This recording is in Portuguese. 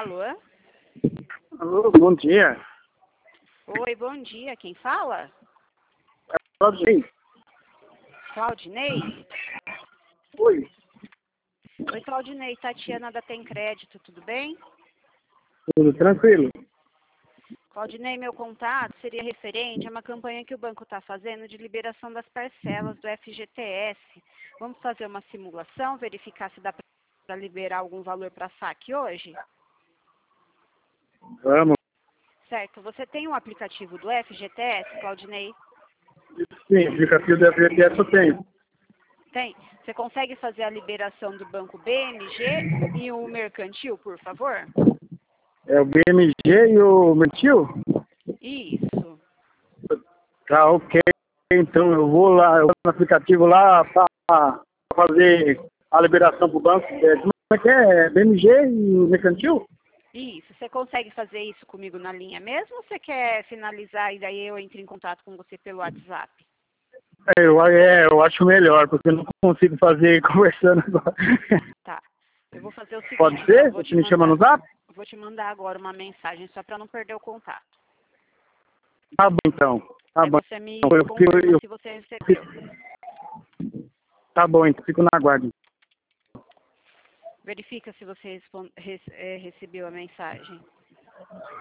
Alô? Alô, bom dia. Oi, bom dia. Quem fala? Claudinei. Claudinei? Oi. Oi, Claudinei. Tatiana da Tem Crédito, tudo bem? Tudo tranquilo? Claudinei, meu contato seria referente a uma campanha que o banco está fazendo de liberação das parcelas do FGTS. Vamos fazer uma simulação, verificar se dá para liberar algum valor para saque hoje? Vamos. Certo. Você tem um aplicativo do FGTS, Claudinei? Sim, aplicativo da FGTS eu tenho. Tem. Você consegue fazer a liberação do banco BMG e o mercantil, por favor? É o BMG e o Mentil? Isso. Tá, ok. Então eu vou lá, eu vou no aplicativo lá para fazer a liberação pro banco. Como é que é? BMG e o Mercantil? Isso. Você consegue fazer isso comigo na linha mesmo ou você quer finalizar e daí eu entro em contato com você pelo WhatsApp? Eu acho melhor, porque eu não consigo fazer conversando agora. Tá. Eu vou fazer o seguinte, Pode então, ser? Você me chama no zap? vou te mandar agora uma mensagem só para não perder o contato. Tá bom então. Tá Aí bom. você me confirma se você recebeu. Tá bom, então fico na guarda. Verifica se você recebeu a mensagem.